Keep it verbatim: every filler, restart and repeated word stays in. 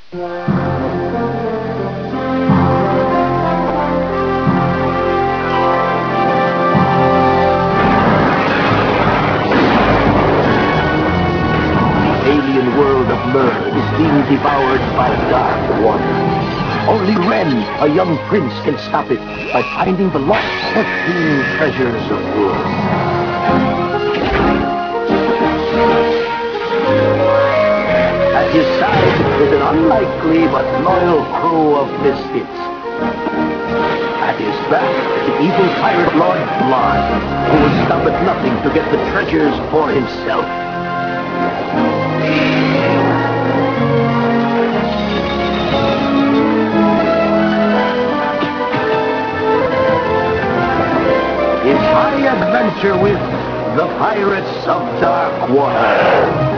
Alien world of Mer is being devoured by dark water. Only Ren, a young prince, can stop it by finding the lost thirteen treasures of wood. At his side is an unlikely but loyal crew of misfits. At his back, the evil pirate lord Blood, who will stop at nothing to get the treasures for himself. His high adventure with the Pirates of Dark Water.